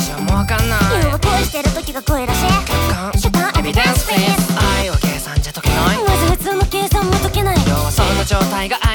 私はもうわかんない。 要は恋してる時が恋らしい。 客観エビデンスフェイス。愛は計算じゃ解けない。 まず普通の計算も解けない。 要はその状態が